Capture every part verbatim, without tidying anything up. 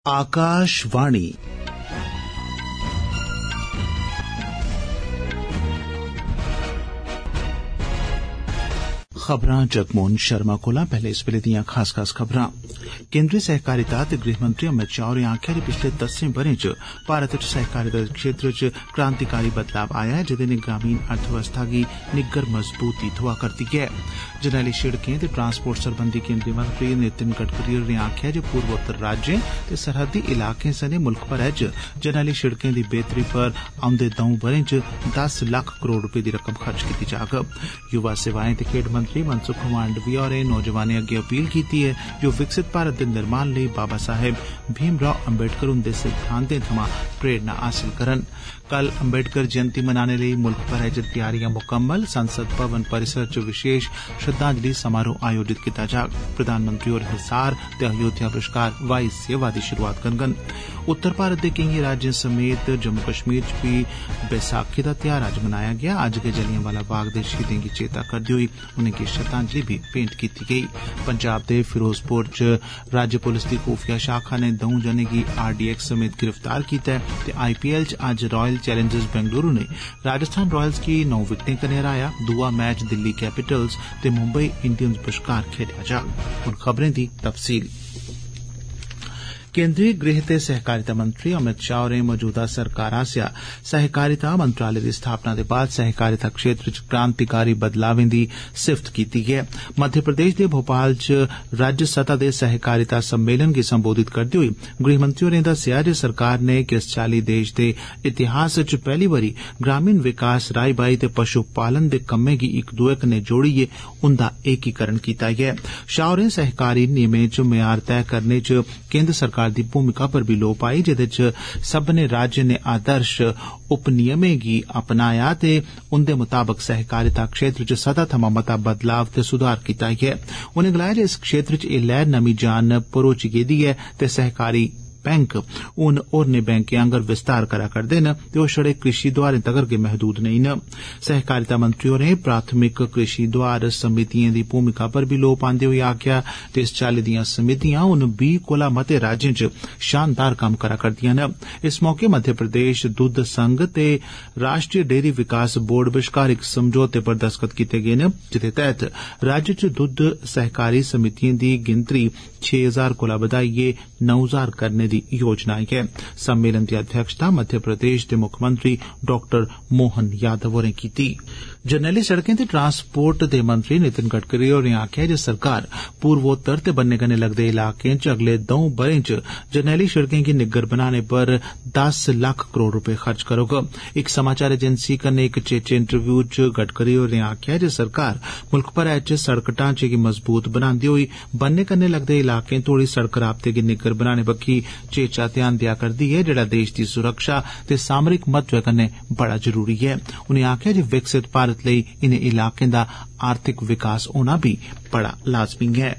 आकाशवाणी खबरां जगमोहन शर्मा कोला। पैहले इस वेले दियां खास खास खबरां। केंद्री सहकारिता ते गृह मंत्री अमित शाह होरें आखेआ जे पिछले दस्सें ब'रें च भारत च सहकारिता दे क्षेत्र च क्रांतिकारी बदलाव आया ऐ, जेह्दे नै ग्रामीण अर्थव्यवस्था गी निग्गर मजबूती थ्होआ करदी ऐ। जरनैली शिड़कें ते ट्रांसपोर्ट सरबंधी केंद्री मंत्री नितिन गडकरी होरें आखेआ जे पूर्वोत्तर राज्यें ते सरहदी इलाकें सने मुल्ख भरै च जरनैली शिड़कें दी बेहतरी पर औंदे द'ऊं ब'रें च दस लक्ख करोड़ रपे दी रकम खर्च कीती जाग। युवा सेवाएं ते खेड्ड मंत्री मनसुख मांडविया होरें नौजवानें अग्गे अपील कीती ऐ जे ओह् विकसित भारत दे निर्माण लेई बाबा साहेब भीमराव अम्बेडकर हुंदे सिद्धांतें थमां प्रेरणा हासल करन। कल अम्बेडकर जयंती मनाने लेई मुल्ख भरै च तैयारियां मुकम्मल। संसद भवन परिसर च विशेष श्रद्धांजलि समारोह आयोजित कीता जाग। प्रधानमंत्री होर हिसार ते अयोध्या बश्कार हवाई सेवा दी शुरुआत करङन। उत्तर भारत दे केईं राज्यें समेत जम्मू कश्मीर च बी बैसाखी दा ध्यार अज्ज मनाया गेआ। अज्ज गै जलियांवाला बाग दे शहीदें गी चेता करदे होई उनेंगी श्रद्धांजलि बी भेंट कीती गेई। पंजाब दे फिरोजपुर च राज्य पुलिस दी खुफिया शाखा ने द'ऊं जनें गी आरडीएक्स समेत गिरफ्तार कीता ऐ ते आईपीएल च अज्ज रॉयल चैलेंजर्स बेंगलुरू ने राजस्थान रॉयल्स गी नौ विकेटें कन्नै हराया। दूआ मैच दिल्ली कैपिटल्स ते मुंबई इंडियंस बश्कार खेडेआ जाग। हुण खबरें दी तफसील। केंद्रीय गृह ते सहकारिता मंत्री अमित शाह होरें मौजूदा सरकार आसेआ सहकारिता मंत्रालय दी स्थापना दे बाद सहकारिता क्षेत्र च क्रांतिकारी बदलावें दी सिफत कीती ऐ। मध्य प्रदेश दे भोपाल च राज्य सतह दे सहकारिता सम्मेलन गी संबोधित करदे होई गृहमंत्री होरें दस्सेआ जे सरकार ने किस चाल्ली देश दे इतिहास च पैहली बारी ग्रामीण विकास, राई बाई ते पशु पालन दे कम्में गी इक दुए कन्नै जोड़ियै उंदा एकीकरण कीता ऐ। शाह होरें सहकारी नियमें च म्यार तय करने च केंद्र सरकार दी भूमिका पर भी लोऽ पाई, जेदे च सब्भनें राज्यें ने आदर्श उपनियमें गी अपनाया ते उंदे मुताबक सहकारिता क्षेत्र च सदा थमां मता बदलाव ते सुधार कीता ऐ। उनें गलाया जे इस क्षेत्र च एह लैह्र नमीं जान भरोची गेदी ऐ ते सहकारी बैंक हून होरनें बैंकें आंगर विस्तार करा करदे न ते ओह छड़े कृषि दोआरें तगर गै महदूद नेईं न। सहकारिता मंत्री होरें प्राथमिक कृषि दोआर समितिएं दी भूमिका पर भी लोऽ पांदे होई आखेआ जे इस चाल्ली दियां समितियां हून बीह् कोला मते राज्यें च शानदार कम्म करा करदियां न। इस मौके मध्य प्रदेश दुद्ध संघ ते राष्ट्रीय डेयरी विकास बोर्ड बश्कार इक समझौते पर दस्तखत कीते गे न, जेदे तैह्त राज्य च दुद्ध सहकारी समितिएं दी गिनतरी छे हजार कोला बधाइयै नौ हजार करने दी योजना ऐ। सम्मेलन दी अध्यक्षता मध्य प्रदेश दे मुक्खमंत्री डॉक्टर मोहन यादव होरें कीती। जरनैली सड़कें ते ट्रांसपोर्ट दे मंत्री नितिन गडकरी होरें आखेआ जे सरकार पूर्वोत्तर ते बन्ने कन्नै लगदे इलाकें च अगले द'ऊं ब'रें च जरनैली सड़कें गी निग्गर बनाने पर दस लक्ख करोड़ रपे खर्च करोग। इक समाचार एजेंसी कन्नै इक चेचे इंटरव्यू च गडकरी होरें आखेआ जे सरकार मुल्ख भरै च सड़क ढांचे गी मजबूत बनांदे होई बन्ने कन्नै लगदे इलाकें तोड़ी सड़क राबते गी निग्गर बनाने बक्खी चेचा ध्यान देआ करदी ऐ, जेहड़ा देश दी सुरक्षा ते सामरिक महत्व कन्नै बड़ा जरूरी ऐ। उनें आखेआ जे विकसित भारत लेई इनें इलाकें दा आर्थिक विकास होना भी बड़ा लाजमी ऐ।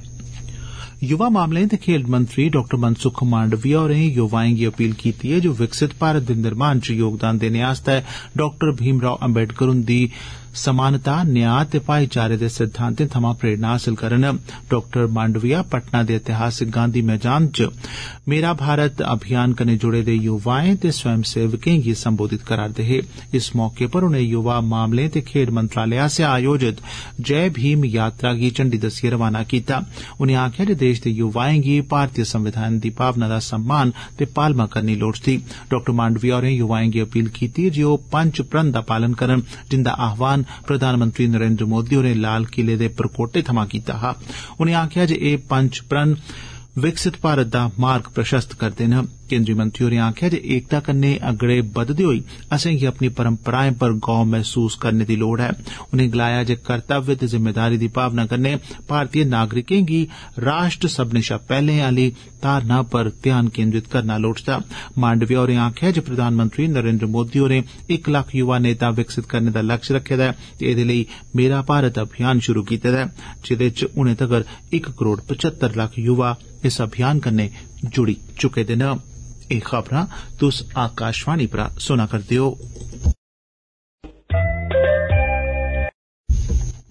युवा मामलें ते खेड्ड मंत्री डॉक्टर मनसुख मांडविया होरें युवाएं गी अपील कीती ऐ जे विकसित भारत दे निर्माण च योगदान देने आस्तै डॉक्टर भीमराव अम्बेडकर हुंदी समानता, न्याय ते भाईचारे दे सिद्धांतें थमां प्रेरणा हासल करन। डॉक्टर मांडविया पटना दे ऐतिहासिक गांधी मैदान च मेरा भारत अभियान कन्नै जुड़े दे युवाएं ते स्वयंसेवकें गी संबोधित करा'रदे हे। इस मौके पर उनें युवा मामलें ते खेड्ड मंत्रालय आसेआ आयोजित जय भीम यात्रा गी झंडी दस्सियै रवाना कीता। उनें आखेआ जे देश दे युवाएं गी भारतीय संविधान दी भावना दा सम्मान ते पालमा करनी लोड़चदी। डॉक्टर मांडविया होरें युवाएं गी अपील कीती जे ओह पंच प्रण दा पालन करन, जिंदा आह्वान प्रधानमंत्री नरेंद्र मोदी होरें लाल किले दे प्रकोटे थमां कीता हा। उनें आखेआ जे एह पंच प्रण विकसित भारत दा मार्ग प्रशस्त करदे न। केंद्रीय मंत्री होरें आखेआ जे एकता कन्नै अगड़े बधदे होई असेंगी अपनी परंपराएं पर गौर महसूस करने दी लोड़ ऐ। उनें गलाया जे कर्तव्य ते जिम्मेदारी दी भावना कन्नै भारतीय नागरिकें गी राष्ट्र सब्भनें शा पैहले आली धारणा पर ध्यान केंद्रित करना लोड़चदा। मांडविया होरें आखेआ जे प्रधानमंत्री नरेंद्र मोदी होरें इक लक्ख युवा नेता विकसित करने दा लक्ष्य रखे दा ऐ ते एहदे लेई मेरा भारत अभियान शुरू कीते दा ऐ, जेदे च हुणे तगर इक करोड़ पचहत्तर लक्ख युवा इस अभियान कन्नै जुड़ी चुके दे न। एह खबरां तुस आकाशवाणी परा सुना करदे हो।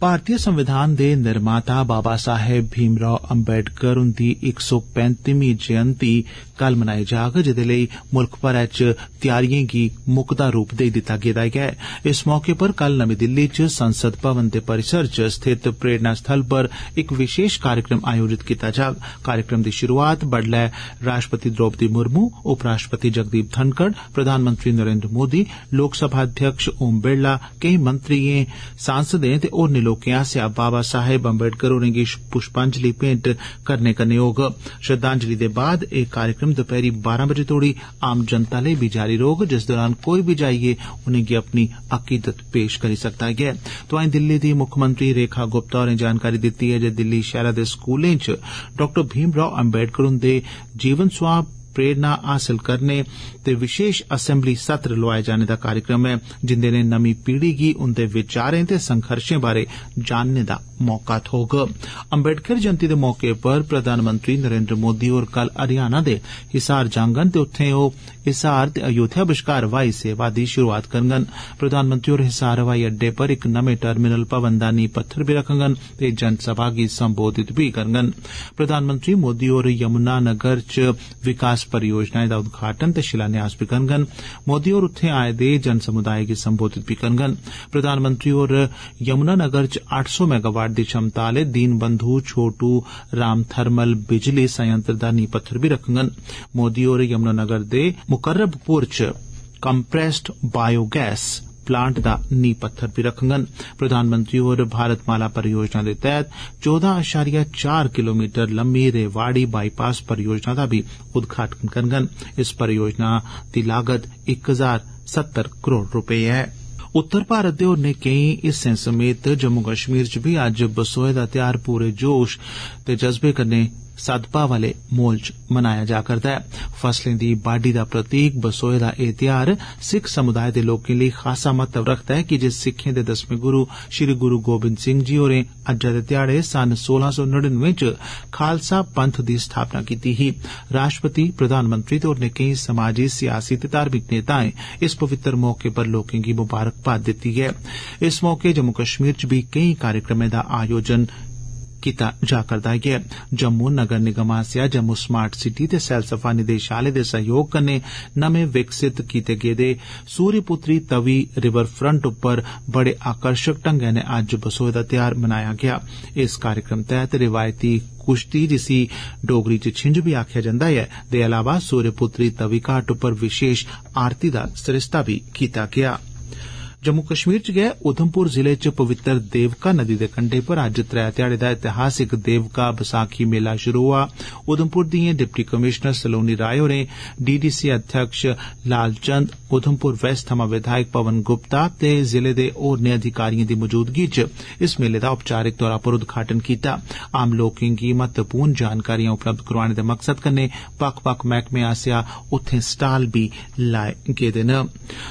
भारतीय संविधान दे निर्माता बाबा साहेब भीमराव अम्बेडकर हुंदी इक सौ पैंतीवीं जयंती कल मनाई जाग, जेदे लेई मुल्ख भरै च त्यारियें गी मुकदा रूप देई दिता गेदा ऐ। इस मौके पर कल नमीं दिल्ली च संसद भवन दे परिसर च स्थित प्रेरणा स्थल पर एक विशेष कार्यक्रम आयोजित कीता जाग। कार्यक्रम दी शुरुआत बडलै राष्ट्रपति द्रौपदी मुर्मू, उपराष्ट्रपति जगदीप धनखड़, प्रधानमंत्री नरेंद्र मोदी, लोकसभा अध्यक्ष ओम बिरला, केई मंत्रियें, सांसदें ते होरनें लोकें आसेआ बाबा साहेब अम्बेडकर होरें गी पुष्पांजलि भेंट करने कन्नै होग। श्रद्धांजलि दे बाद एह कार्यक्रम दपैहरी बारां बजे तोड़ी आम जनता लेई बी जारी रौह्ग, जिस दौरान कोई बी जाइयै उनेंगी अपनी अकीदत पेश करी सकदा ऐ। तोआईं दिल्ली दी मुक्खमंत्री रेखा गुप्ता होरें जानकारी दित्ती ऐ जे दिल्ली शैहरा दे स्कूलें च डॉक्टर भीमराव अम्बेडकर हुंदे जीवन सोयां प्रेरणा हासल करने ते विशेष असैम्बली सत्र लोआए जाने दा कार्यक्रम ऐ, जिंदे ने नमीं पीढ़ी गी उंदे विचारें ते संघर्षें बारे जानने दा मौका थ्होग। अम्बेडकर जयंती दे मौके पर प्रधानमंत्री नरेंद्र मोदी होर कल हरियाणा दे हिसार जांगन ते उत्थे ओह हिसार ते अयोध्या बश्कार हवाई सेवा दी शुरुआत करङन। प्रधानमंत्री होर हिसार हवाई अड्डे पर इक नमें टर्मिनल भवन दा नींह पत्थर बी रखङन ते जनसभा गी संबोधित बी करङन। प्रधानमंत्री मोदी होर यमुनानगर च विकास परियोजनाएं दा उद्घाटन ते शिलान्यास बी करङन। मोदी होर उत्थे आए दे जन समुदाय गी संबोधित बी करङन। प्रधानमंत्री होर यमुनानगर च अट्ठ सौ मेगावाट दी क्षमता आले दीन बंधु छोटू राम थर्मल बिजली संयंत्र दा नींह पत्थर बी रखङन। मोदी होर यमुनानगर दे मुकर्रबपुर च कंप्रेस्ड बायोगैस प्लांट दा नींह पत्थर बी रखङन। प्रधानमंत्री होर भारतमाला परियोजना दे तैहत चौदह अशारिया चार किलोमीटर लम्मी रेवाड़ी बाईपास परियोजना दा भी उद्घाटन करङन। इस परियोजना दी लागत इक हजार सत्तर करोड़ रुपए ऐ। उत्तर भारत दे होरने केई हिस्सें समेत जम्मू कश्मीर च बी अज्ज बसोए दा ध्यार पूरे जोश ते जज्बे कन्नै सदभाव आले माहौल च मनाया जा करदा ऐ। फसलें दी बाड्डी दा प्रतीक बसोए दा एह ध्यार सिख समुदाय दे लोकें लेई खासा महत्व रखदा ऐ, कि जे सिखें दे दसमें गुरु श्री गुरु गोबिंद सिंह जी होरें अज्जै दे ध्याड़े सन सोलह सौ नड़िनवे च खालसा पंथ दी स्थापना कीती ही। राष्ट्रपति, प्रधानमंत्री ते होरने केई समाजी, सियासी ते धार्मिक नेताएं इस पवित्र मौके पर लोकें गी मुबारकबाद दित्ती ऐ। इस मौके जम्मू कश्मीर च बी केई कार्यक्रमें दा आयोजन कीता जा करदा ऐ। जम्मू नगर निगम आसेआ जम्मू स्मार्ट सिटी ते सैलसफा निदेशालय दे सहयोग कन्नै नमें विकसित कीते गेदे सूर्यपुत्री तवी रिवर फ्रंट उप्पर बड़े आकर्षक ढंगै नै अज्ज बसोए दा ध्यार मनाया गेआ। इस कार्यक्रम तैहत रिवायती कुश्ती, जिसी डोगरी च छिंज बी आखेआ जंदा ऐ, दे अलावा सूर्यपुत्री तवी घाट उप्पर विशेष आरती दा सरिस्ता बी कीता गेआ। जम्मू कश्मीर च गै उधमपुर जिले च पवित्र देवका नदी दे कंढे पर अज्ज त्रै ध्याड़े दा ऐतिहासिक देवका बसाखी मेला शुरू होआ। उधमपुर दिएं डिप्टी कमिशनर सलोनी राय होरें, डीडीसी अध्यक्ष लालचंद, उधमपुर वेस्ट थमां विधायक पवन गुप्ता ते जिले दे होरने अधिकारिएं दी मौजूदगी च इस मेले दा औपचारिक तौरा पर उद्घाटन कीता। आम लोकें गी महत्वपूर्ण जानकारियां उपलब्ध करोआने दे मकसद कन्नै बक्ख बक्ख मैहकमें आसेआ उत्थें स्टाल बी लाए गेदे न।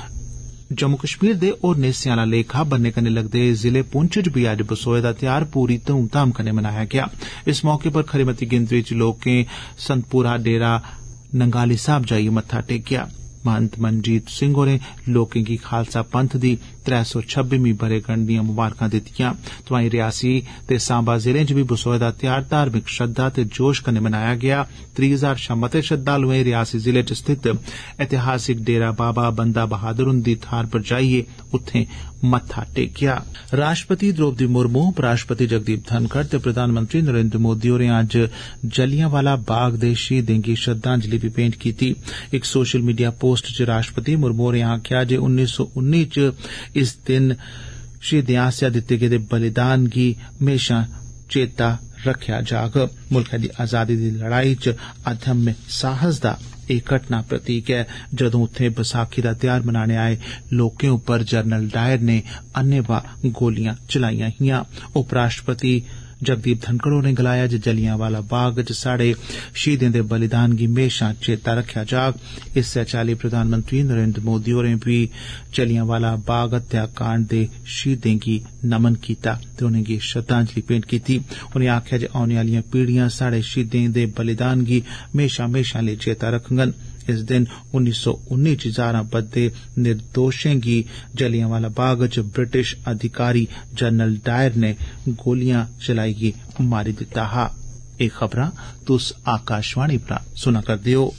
जम्मू कश्मीर दे होरने हिस्सें आला लेखा बन्ने कन्नै लगदे जिले पुंछ च बी अज्ज बसोए दा ध्यार पूरी धूमधाम कन्नै मनाया गेआ। इस मौके पर खरी मती गिनतरी च लोकें संतपुरा डेरा नंगाली साहब जाइयै मत्था टेकेआ। महंत मनजीत सिंह होरें लोकें गी खालसा पंथ दी त्रै सौ छब्बीवीं बरेगंढ दियां मुबारकां दित्तियां। तोआईं रियासी ते सांबा जिलें च बी बसोए दा ध्यार धार्मिक श्रद्धा ते जोश कन्नै मनाया गेआ। त्रीह् हजार शा मते श्रद्धालुएं रियासी जिले च स्थित ऐतिहासिक डेरा बाबा बंदा बहादुर हुंदी थाह्र पर जाइयै उत्थें मत्था टेकेआ। राष्ट्रपति द्रौपदी मुर्मू, उपराष्ट्रपति जगदीप धनखड़ ते प्रधानमंत्री नरेंद्र मोदी होरें अज्ज जलियांवाला बाग दे शहीदें गी श्रद्धांजलि बी भेंट कीती। इक सोशल मीडिया पोस्ट च राष्ट्रपति मुर्मू होरें आखेआ जे उन्नी सौ उन्नी च इस दिन शहीदें आसेआ दित्ते गेदे बलिदान गी म्हेशां चेता रखेआ जाग। मुल्खै दी आजादी दी लड़ाई च अदम्य साहस दा एह घटना प्रतीक ऐ, जदों उत्थे बसाखी दा ध्यार मनाने आए लोकें उप्पर जनरल डायर ने अन्नेवाह गोलियां चलाईयां हियां। उपराष्ट्रपति जगदीप धनखड़ होरें गलाया जे जलियांवाला बाग च साढ़े शहीदें दे बलिदान गी म्हेशां चेता रखेआ जाग। इस्सै चाल्ली प्रधानमंत्री नरेंद्र मोदी होरें बी जलियांवाला बाग हत्याकांड दे शहीदें गी नमन कीता ते उनेंगी श्रद्धांजलि भेंट कीती। उनें आखेआ जे औने आलियां पीढ़ियां साढ़े शहीदें दे बलिदान गी म्हेशां म्हेशां लेई चेता रखङन। इस दिन उन्नीस सौ उन्नी च हजारां बद्दे निर्दोषें गी जलियांवाला बाग च ब्रिटिश अधिकारी जनरल डायर ने गोलियां चलाइयै मारी दित्ता हा। एह खबरां तुस आकाशवाणी परा सुना करदे ओ।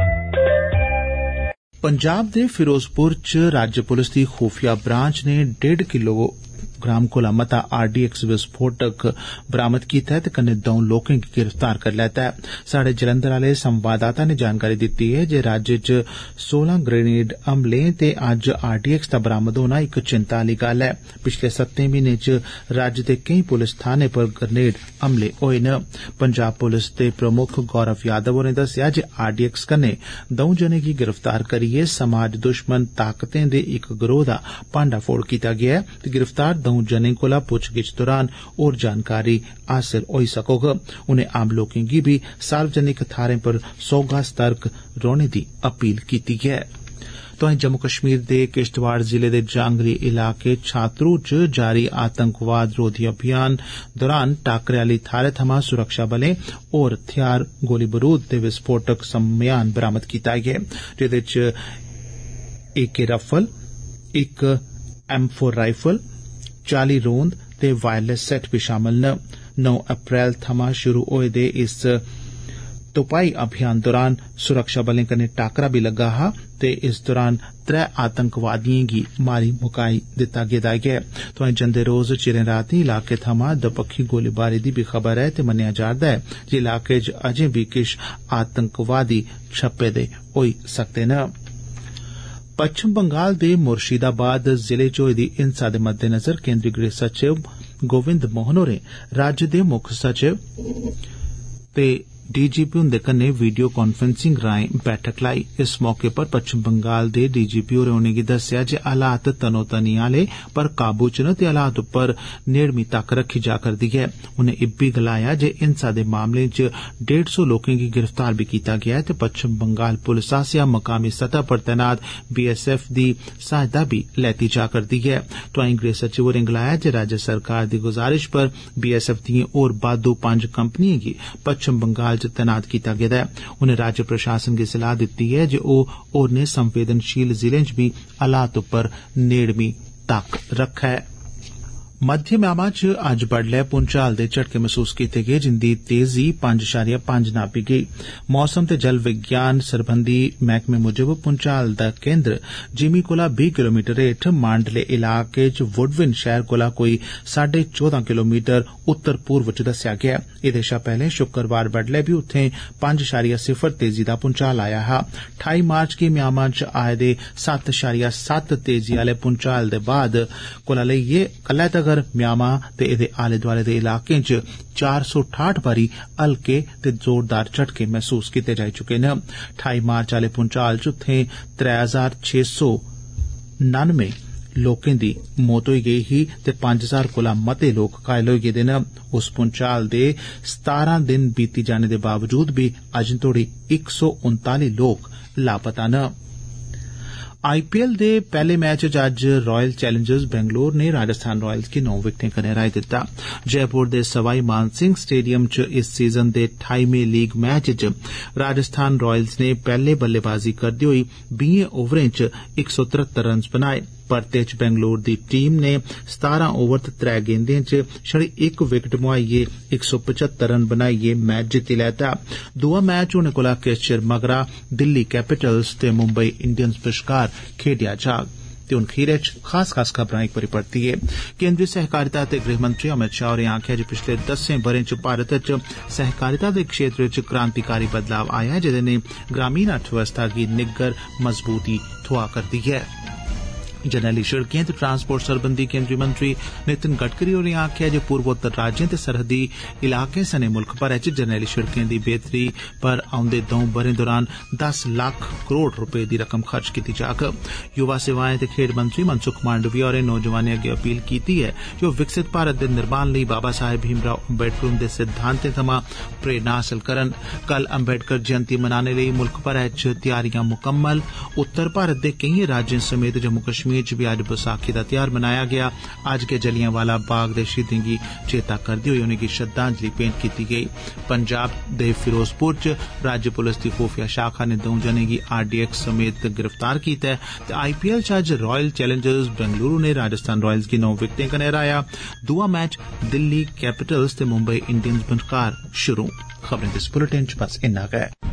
पंजाब दे फिरोजपुर च राज्य पुलिस दी खुफिया ब्रांच ने डेढ़ किलो ग्राम कोला मता आरडीएक्स विस्फोटक बरामद कीता है ते कन्नै दौं लोकें गी गिरफ्तार करी लैता है। साढ़े जलंधर आले संवाददाता ने जानकारी दित्ती है जे राज्य च सोलह ग्रेनेड हमलें ते अज्ज आरडीएक्स दा बरामद होना इक चिंता आली गल्ल है। पिछले सत्तें म्हीनें च राज्य दे केई पुलिस थाने पर ग्रेनेड हमले होए न। पंजाब पुलिस दे प्रमुख गौरव यादव होरें दस्सेआ जे आरडीएक्स कन्नै दौं जनें गी गिरफ्तार करियै समाज दुश्मन ताकतें दे इक गिरोह दा भांडाफोड़ कीता गेआ है ते गिरफ्तार दौं जनें कोला पुच्छगिच्छ दौरान होर जानकारी हासल होई सकोग। उनें आम लोकें गी भी सार्वजनिक थाहरें पर सौगा सतर्क रौहने दी अपील कीती है। तोआईं जम्मू कश्मीर दे किश्तवाड़ जिले दे जांगली इलाके छात्रू च जारी आतंकवाद रोधी अभियान दौरान टाकरे आली थाहरै थमां सुरक्षा बलें होर हथियार गोली बरूद ते विस्फोटक सम्यान बरामद कीता ऐ जेदे च ए के रफल इक एम फोर राइफल चाली रोंद ते वायरलेस सेट भी शामल न। नौ अप्रैल थमां शुरू होए दे इस तुपाई अभियान दौरान सुरक्षा बलें कन्नै टाकरा भी लग्गा हा ते इस दौरान त्रै आतंकवादियें गी मारी मुकाई दित्ता गेदा ऐ। तोआईं जंदे रोज चिरें रातीं इलाके थमां दपक्खी गोलीबारी दी भी खबर ऐ ते मन्नेआ जा'रदा ऐ जे इलाके च अजें भी किश आतंकवादी छप्पे दे होई सकदे न। पच्छम बंगाल दे मुर्शिदाबाद जिले च होई दी हिंसा दे मद्देनजर केंद्री गृह सचिव गोविंद मोहन होरें राज्य दे मुक्ख सचिव ते डीजीपी हुंदे कन्नै वीडियो कांफ्रेंसिंग राएं बैठक लाई। इस मौके पर पच्छम बंगाल दे डीजीपी होरें उनेंगी दस्सेआ जे हालात तनोतनी आले पर काबू च न ते हालात उप्पर नेड़मी तक्क रखी जा करदी ऐ। उनें इब्बी गलाया जे हिंसा दे मामलें च डेढ़ सौ लोकें गी गिरफ्तार भी कीता गेआ ते पच्छम बंगाल पुलिस आसेआ मकामी सतह पर तैनात बीएसएफ दी सहायता भी लैती जा करदी ऐ। तोआईं गृह सचिव होरें गलाया जे राज्य सरकार दी गुजारिश पर बीएसएफ दिएं होर बाद्दू पंज कंपनिएं गी पच्छम बंगाल च तैनात कीता गेदा ऐ। उनें राज्य प्रशासन गी सलाह दित्ती ऐ जे ओह होरनें संवेदनशील जिलें च भी हालात उप्पर नेड़मी तक्क रखै। मध्य म्यांमा च अज्ज बड्डलै भूंचाल दे झटके महसूस कीते गे जिंदी तेजी पंज अशारिया पंज नापी गेई। मौसम ते जल विज्ञान सरबंधी मैहकमे मुजब भूंचाल दा केंद्र जिमी कोला बीह किलोमीटर हेठ मांडले इलाके च वुडविन शहर कोला कोई साढ़े चौदह किलोमीटर उत्तर पूर्व च दस्सेआ गेआ। एदे शा पैहले शुक्रवार बड्डलै बी उत्थे पंज अशारिया सिफर तेजी दा भूंचाल आया हा। ठाई मार्च गी म्यांमा च आए दे सत्त अशारिया सत्त तेजी आले भूंचाल दे बाद कोला लेइयै कल्लै तगर म्यांमा ते एदे आले दुआले दे इलाकें च चार सौ ठाठ बारी हल्के ते जोरदार झटके महसूस कीते जाई चुके न। ठाई मार्च आले भूंचाल च उत्थे त्रै हजार छे सौ नानवे लोकें दी मौत होई गेई ही ते पंज हजार कोला मते लोक घायल होई गेदे न। उस भूंचाल दे सतारां दिन बीती जाने दे बावजूद भी अजें तोड़ी इक सौ उनताली लोक लापता न। आईपीएल दे पैहले मैच च अज्ज रॉयल चैलेंजर्स बेंगलोर ने राजस्थान रॉयल्स गी नौ विकेटें कन्नै हराई दित्ता। जयपुर दे सवाई मानसिंह स्टेडियम च इस सीजन दे ठाईमें लीग मैच च राजस्थान रॉयल्स ने पैहले बल्लेबाजी करदे होई बीहें ओवरें च इक सौ तरहत्तर रन बनाए। परते च बेंगलोर दी टीम ने सतारां ओवर ते त्रै गेंदें च छड़ी इक विकेट मुहाइयै इक सौ पचहत्तर रन बनाइयै मैच जित्ती लैता। दूआ मैच होने कोला किश चिर मगरा दिल्ली कैपिटल्स ते मुंबई इंडियंस बश्कार खेडेआ जाग। ते हुन खीरै च खास खास खबरां इक बारी परतियै। केंद्री सहकारिता ते गृह मंत्री अमित शाह होरें आखेआ जे पिछले दस्सें ब'रें च भारत च सहकारिता दे क्षेत्र च क्रांतिकारी बदलाव आया ऐ जेदे नै ग्रामीण अर्थव्यवस्था गी निग्गर मजबूती थ्होआ करदी ऐ। जरनैली शिड़कें ते ट्रांसपोर्ट सरबंधी केंद्री मंत्री नितिन गडकरी होरें आखेआ जे पूर्वोत्तर राज्यें ते सरहदी इलाकें सने मुल्ख भरै च जरनैली शिड़कें दी बेहतरी पर औंदे दौं ब'रें दौरान दस लक्ख करोड़ रपे दी रकम खर्च कीती जाग। युवा सेवाएं ते खेड्ड मंत्री मनसुख मांडविया होरें नौजवानें अग्गे अपील कीती ऐ जे ओह् विकसित भारत दे निर्माण लेई बाबा साहेब भीमराव अम्बेडकर हुंदे सिद्धांतें थमां प्रेरणा हासल करन। कल अम्बेडकर जयंती मनाने लेई मुल्ख भरै च तैयारियां मुकम्मल। उत्तर भारत दे केईं राज्यें समेत जम्मू कश्मीर च बी अज्ज बसाखी दा ध्यार मनाया गेआ। अज्ज गै जलियांवाला बाग दे शहीदें गी चेता करदे होई उनेंगी श्रद्धांजलि भेंट कीती गेई। पंजाब दे फिरोजपुर च राज्य पुलिस दी खुफिया शाखा ने दौं जनें गी आरडीएक्स समेत गिरफ्तार कीता ऐ ते आईपीएल च अज्ज रॉयल चैलेंजर्स बेंगलुरू ने राजस्थान रॉयल्स गी नौ विकेटें कन्नै हराया। दूआ मैच दिल्ली कैपिटल्स ते मुंबई इंडियंस बश्कार शुरू। खबरें दे इस बुलेटिन च बस इन्ना गै।